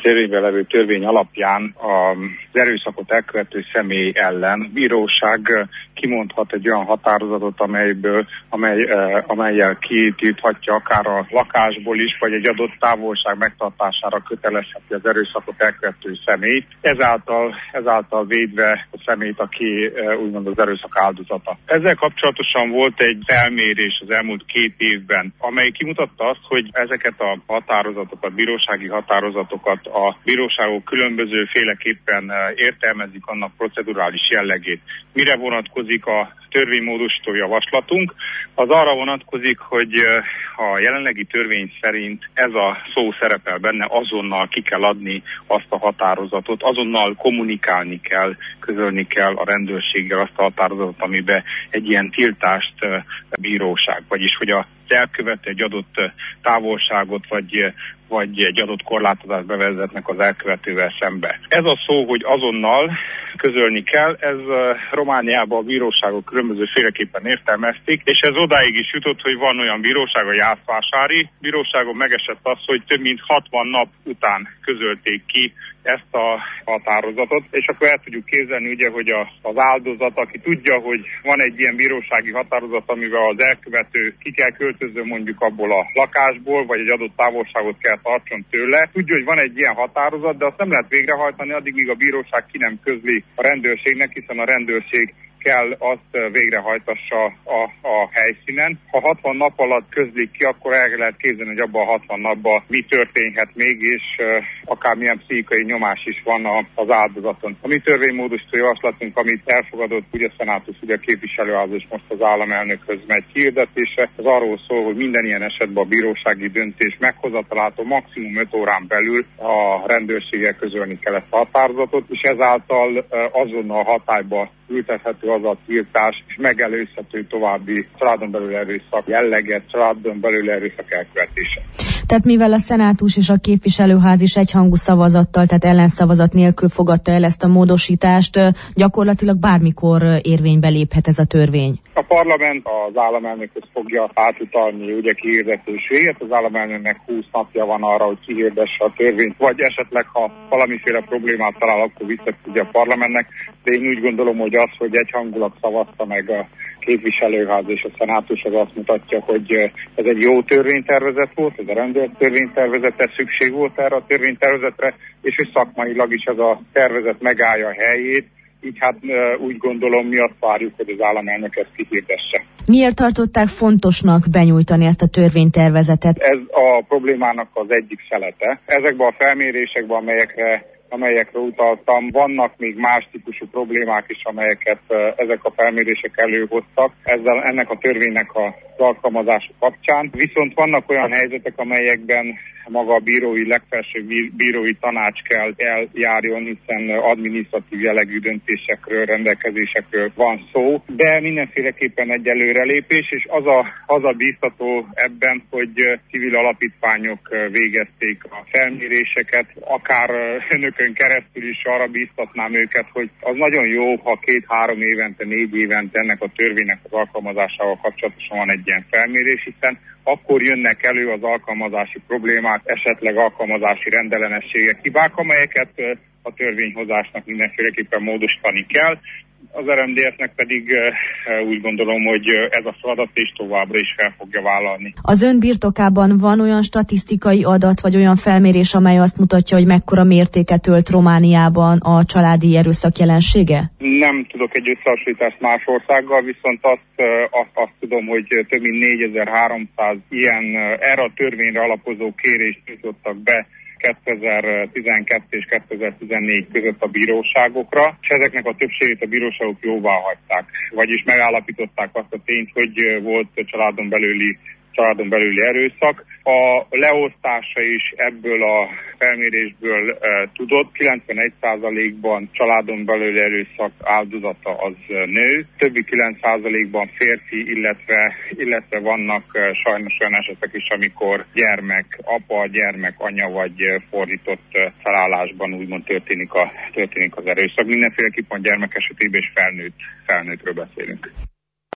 érvényben levő törvény alapján az erőszakot elkövető személy ellen bíróság kimondhat egy olyan határozatot, amellyel kitilthatja akár a lakásból is, vagy egy adott távolság megtartására kötelezheti az erőszakot elkövető személyt, ezáltal védve a személyt, aki úgymond az erőszak áldozata. Ezzel kapcsolatosan volt egy felmérés az elmúlt 2 évben, amely kimutatta azt, hogy ezeket a határozatokat, bírósági határozatokat a bíróságok különböző féleképpen értelmezik annak procedurális jellegét. Mire vonatkozik a törvénymódosító javaslatunk? Az arra vonatkozik, hogy a jelenlegi törvény szerint ez a szó szerepel benne, azonnal ki kell adni azt a határozatot, azonnal kommunikálni kell, közölni kell a rendőrséggel azt a határozatot, amiben egy ilyen tiltást bíróság, vagyis hogy az elkövető egy adott távolságot, vagy egy adott korlátozást bevezetnek az elkövetővel szembe. Ez a szó, hogy azonnal közölni kell, ez Romániában a bíróságok különböző féleképpen értelmezték, és ez odáig is jutott, hogy van olyan bíróság, a jászvásári bíróságon megesett az, hogy több mint 60 nap után közölték ki ezt a határozatot, és akkor el tudjuk képzelni, ugye, hogy az áldozat, aki tudja, hogy van egy ilyen bírósági határozat, amivel az elkövető ki kell költözzön mondjuk abból a lakásból, vagy egy adott távolságot kell tartson tőle, tudja, hogy van egy ilyen határozat, de azt nem lehet végrehajtani addig, míg a bíróság ki nem közli a rendőrségnek, hiszen a rendőrség kell azt végrehajtassa a helyszínen. Ha 60 nap alatt közlik ki, akkor el lehet képzelni, hogy abban a 60 napban mi történhet még, és akármilyen pszichikai nyomás is van az áldozaton. A mi törvénymódosító javaslatunk, amit elfogadott ugye a szenátus, ugye a képviselőház és most az államelnökhöz megy hirdetése, az arról szól, hogy minden ilyen esetben a bírósági döntés meghozatalától maximum 5 órán belül a rendőrséggel közölni kell ezt a határozatot, és ezáltal azonnal hatályba ültethető az a tiltás, és megelőzhető további családon belül erőszak jelleget, családon belül erőszak elkövetése. Tehát mivel a szenátus és a képviselőház is egyhangú szavazattal, tehát ellenszavazat nélkül fogadta el ezt a módosítást, gyakorlatilag bármikor érvénybe léphet ez a törvény. A parlament az államelnökhöz fogja átutalni ugye kihirdetés végét, az államelnöknek 20 napja van arra, hogy kihirdesse a törvényt, vagy esetleg, ha valamiféle problémát talál, akkor visszaküldje a parlamentnek, de én úgy gondolom, hogy az, hogy egyhangulag szavazta meg a képviselőház és a szenátus, az azt mutatja, hogy ez egy jó törvénytervezet volt, ez a rendelt törvénytervezete, szükség volt erre a törvénytervezetre, és hogy szakmailag is ez a tervezet megállja a helyét, így hát úgy gondolom, mi azt várjuk, hogy az államelnök ezt kihirdesse. Miért tartották fontosnak benyújtani ezt a törvénytervezetet? Ez a problémának az egyik szelete. Ezekben a felmérésekben, amelyekre utaltam, vannak még más típusú problémák is, amelyeket ezek a felmérések előhoztak ennek a törvénynek az alkalmazása kapcsán. Viszont vannak olyan helyzetek, amelyekben maga a legfelsőbb bírói tanács kell eljárjon, hiszen adminisztratív jellegű döntésekről, rendelkezésekről van szó, de mindenféleképpen egy előrelépés, és az a bíztató ebben, hogy civil alapítványok végezték a felméréseket, akár önökön keresztül is arra bíztatnám őket, hogy az nagyon jó, ha 2-3 évente, 4 évente ennek a törvénynek az alkalmazásával kapcsolatosan van egy ilyen felmérés, hiszen akkor jönnek elő az alkalmazási problémák, esetleg alkalmazási rendellenességek, hibák, amelyeket a törvényhozásnak mindenféleképpen módosítani kell. Az RMDS-nek pedig úgy gondolom, hogy ez a feladat és továbbra is fel fogja vállalni. Az ön birtokában van olyan statisztikai adat, vagy olyan felmérés, amely azt mutatja, hogy mekkora mértéket ölt Romániában a családi erőszak jelensége? Nem tudok egy összehasonlítást más országgal, viszont azt tudom, hogy több mint 4300 ilyen erre a törvényre alapozó kérést nyújtottak be 2012 és 2014 között a bíróságokra, és ezeknek a többségét a bíróságok jóvá hagyták. Vagyis megállapították azt a tényt, hogy volt családon belüli erőszak. A leosztása is ebből a felmérésből tudott. 91%-ban családon belüli erőszak áldozata az nő, többi 9%-ban férfi, illetve vannak sajnos olyan esetek is, amikor gyermek apa, gyermek anya vagy fordított felállásban úgymond történik az erőszak. Mindenféleképpen gyermek esetében is felnőttről beszélünk.